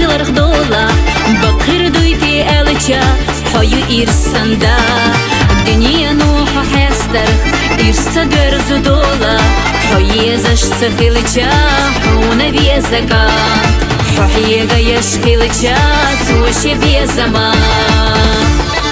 خيلر خدولا بقر دويتي ألتشا حيو إرسندا الدنيا نوح حستر إرسدر زدولا حيزش سخيلتشا حونا بيزكان حيغا يشخيلتشا توشي بيزمان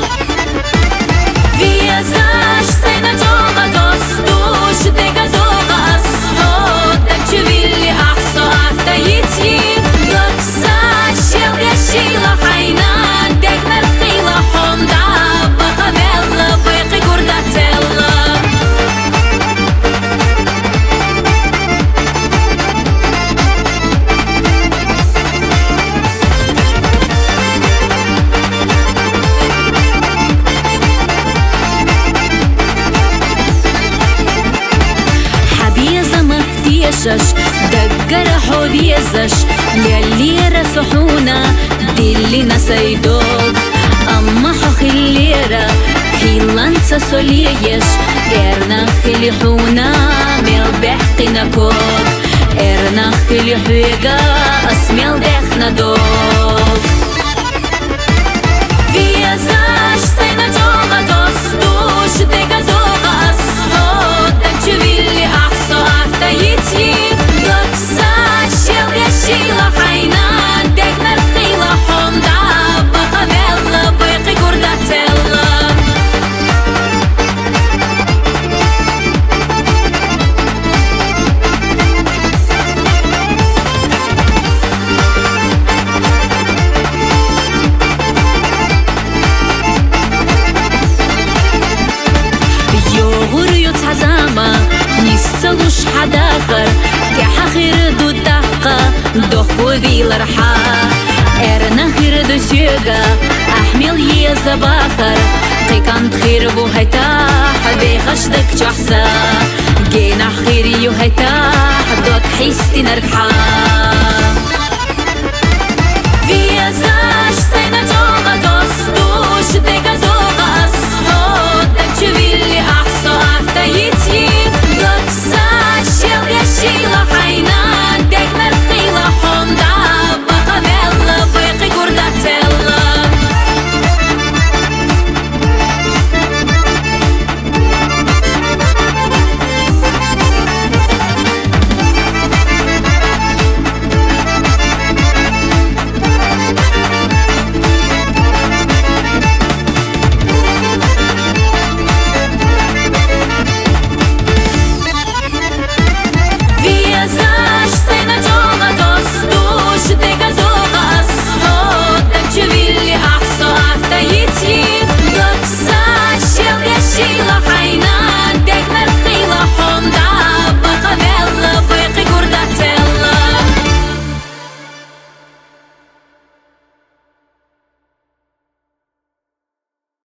بيزاش سينا جوغا دوستوش ديكا دوغا أصحو تكتبيلي أحصو أحتايتي دوكساش يلغا شيلا حينان ديكنا الخيلا حوندا بخبيلا بيقي قرداتيلا دقر حوديزش للي رسحونا دي اللي نسيدوك أما حخ الليرة حيلان تسوليش إرنا خلي حونا ميل بحقنا كوك إرنا خلي حويقا أسميل دخنا دوك فيزاش سينا جوغا دوستوش ديكا دوغا أصحو تكتبيلي أحصو أحتايتي دوكساش يلغا شيلا حينان ديكنا الخيلا حوندا بخبيلا بيقي قرداتيلا نسلوش حداخر كحخير دو دقة دخو ذي الرحا إرنا خير دو سيغا أحمل يزا باخر قيكان خير بو هيتاح ذي خشدك جحسا جينا خير يو هيتاح دوك حيستي نرحا